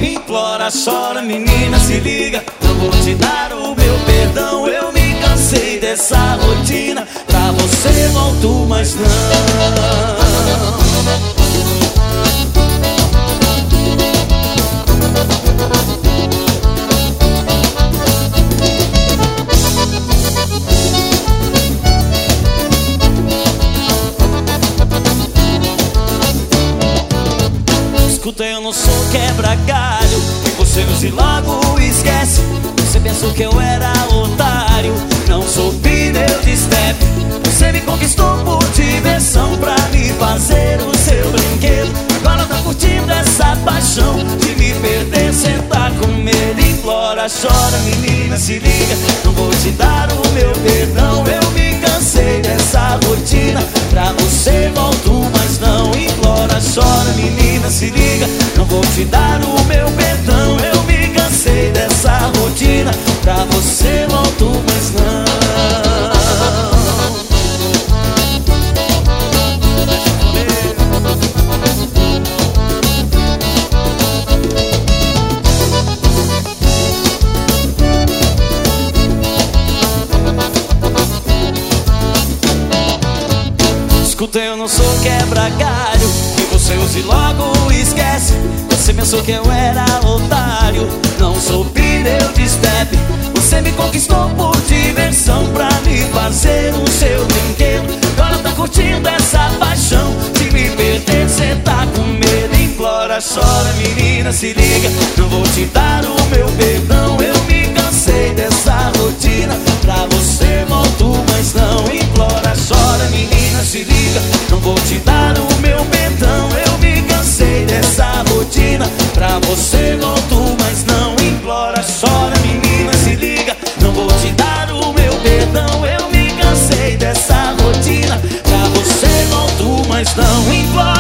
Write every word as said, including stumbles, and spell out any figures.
Implora, chora, menina, se liga. Não vou te dar o meu perdão. Eu me cansei dessa rotina. Pra você volto, mas não. Escuta, eu não sou quebra-galho que você use logo esquece. Você pensou que eu era otário, não sou pneu de step. Você me conquistou por diversão, pra me fazer o seu brinquedo. Agora tá curtindo essa paixão de me perder, sentar com medo. Implora, chora, menina, se liga. Não vou te dar o meu perdão. Eu me cansei dessa rotina. Pra você volto, mas não. Implora, chora, menina, se liga. Não vou te dar o meu perdão. Eu me cansei dessa rotina. Pra você volto, mas não. Escuta, eu não sou quebra-galho que você use logo esquece. Você pensou que eu era otário, não sou pneu de step. Você me conquistou por diversão, pra me fazer o seu brinquedo. Agora tá curtindo essa paixão de me perder, cê tá com medo. Implora, chora, menina, se liga. Não vou te dar o meu perdão. Eu me cansei dessa rotina. Pra você volto, mas não. Implora, chora, menina, se liga. Não vou te dar o meu perdão. Eu me cansei dessa rotina. Pra você volto, mas não. Implora, chora, menina, se liga. Não vou te dar o meu perdão. Eu me cansei dessa rotina. Pra você volto, mas não. Implora.